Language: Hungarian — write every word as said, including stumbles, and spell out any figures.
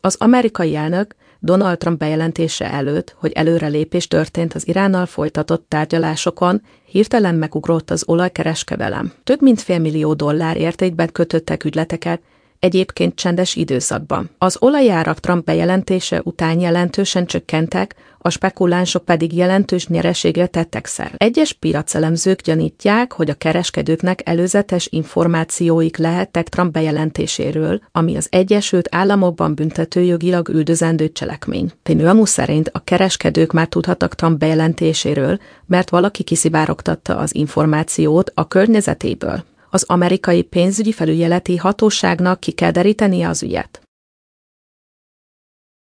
Az amerikai elnök Donald Trump bejelentése előtt, hogy előrelépés történt az Iránnal folytatott tárgyalásokon, hirtelen megugrott az olajkereskedelem. Több mint félmillió dollár értékben kötöttek ügyleteket, egyébként csendes időszakban. Az olajárak Trump bejelentése után jelentősen csökkentek, a spekulánsok pedig jelentős nyereségre tettek szert. Egyes piacelemzők gyanítják, hogy a kereskedőknek előzetes információik lehettek Trump bejelentéséről, ami az Egyesült Államokban büntetőjogilag üldözendő cselekmény. Pinőamu szerint a kereskedők már tudhattak Trump bejelentéséről, mert valaki kiszivárogtatta az információt a környezetéből. Az amerikai pénzügyi felügyeleti hatóságnak ki kell derítenie az ügyet.